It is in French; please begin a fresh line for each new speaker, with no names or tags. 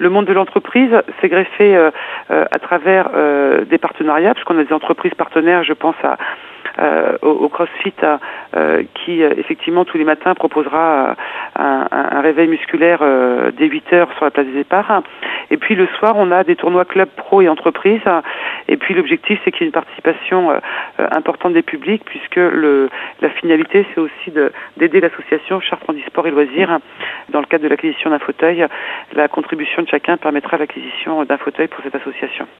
Le monde de l'entreprise s'est greffé à travers des partenariats, parce qu'on a des entreprises partenaires, je pense au CrossFit qui effectivement tous les matins proposera un réveil musculaire dès 8h sur la place des départs. Et puis le soir, on a des tournois club pro et entreprises. Et puis l'objectif, c'est qu'il y ait une participation importante des publics, puisque la finalité, c'est aussi d'aider l'association Chartres Handisport et Loisirs. Dans le cadre de l'acquisition d'un fauteuil, la contribution de chacun permettra l'acquisition d'un fauteuil pour cette association.